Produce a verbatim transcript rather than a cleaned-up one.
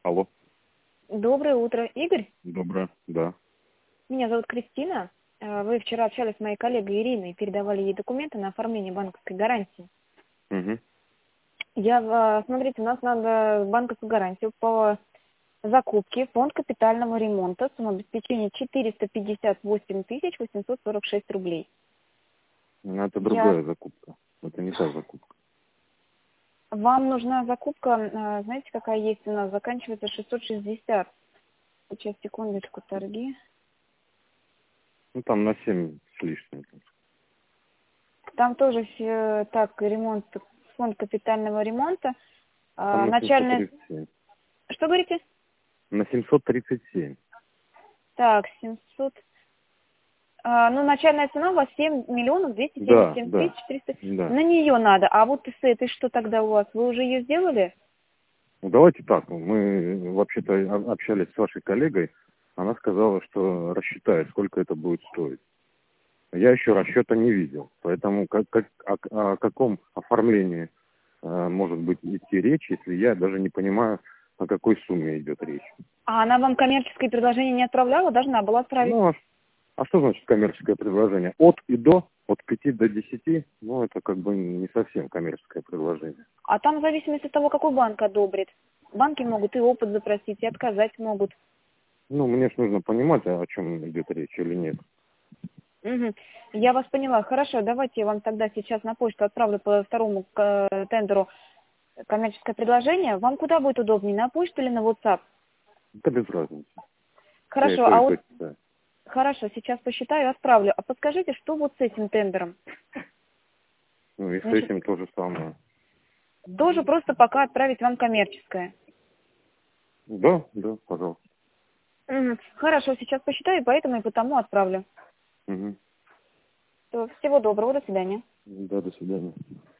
Алло. Доброе утро, Игорь. Доброе, да. Меня зовут Кристина. Э, Вы вчера общались с моей коллегой Ириной, передавали ей документы на оформление банковской гарантии. Угу. Я, в- смотрите, у нас надо банковскую гарантию по закупке, фонд капитального ремонта, сумма обеспечения четыреста пятьдесят восемь тысяч восемьсот сорок шесть рублей. Ну, это Я... другая закупка. Это не та закупка. Вам нужна закупка, э, знаете, какая есть у нас, заканчивается шестьсот шестьдесят. Сейчас, секундочку, торги. Ну, там на семь с лишним. Там тоже э, так, ремонт, фонд капитального ремонта. Там А, на семьсот начальная... тридцать семь. Что говорите? На семьсот тридцать семь. Так, семьсот. А, ну, начальная цена у вас семь миллионов двести семьдесят Да, семь да, тысяч триста. да. На нее надо. А вот с этой что тогда у вас? Вы уже ее сделали? Ну, давайте так. Мы вообще-то о- общались с вашей коллегой. Она сказала, что рассчитает, сколько это будет стоить. Я еще расчета не видел. Поэтому как, как, о, о каком оформлении э, может быть идти речь, если я даже не понимаю, о какой сумме идет речь. А она вам коммерческое предложение не отправляла? Должна была отправить. Ну, а А что значит коммерческое предложение? От и до, от пяти до десяти, ну, это как бы не совсем коммерческое предложение. А там в зависимости от того, какой банк одобрит. Банки могут и опыт запросить, и отказать могут. Ну, мне же нужно понимать, о чем идет речь или нет. Мгм. Я вас поняла. Хорошо, давайте я вам тогда сейчас на почту отправлю по второму э, тендеру коммерческое предложение. Вам куда будет удобнее, на почту или на WhatsApp? Это без разницы. Я и Хорошо, то, а и то вот читаю. хорошо, сейчас посчитаю и отправлю. А подскажите, что вот с этим тендером? Ну, и с Значит, этим то же самое. тоже просто пока отправить вам коммерческое. Да, да, пожалуйста. Мгм. Хорошо, сейчас посчитаю, поэтому и потому отправлю. Угу. То всего доброго, до свидания. Да, до свидания.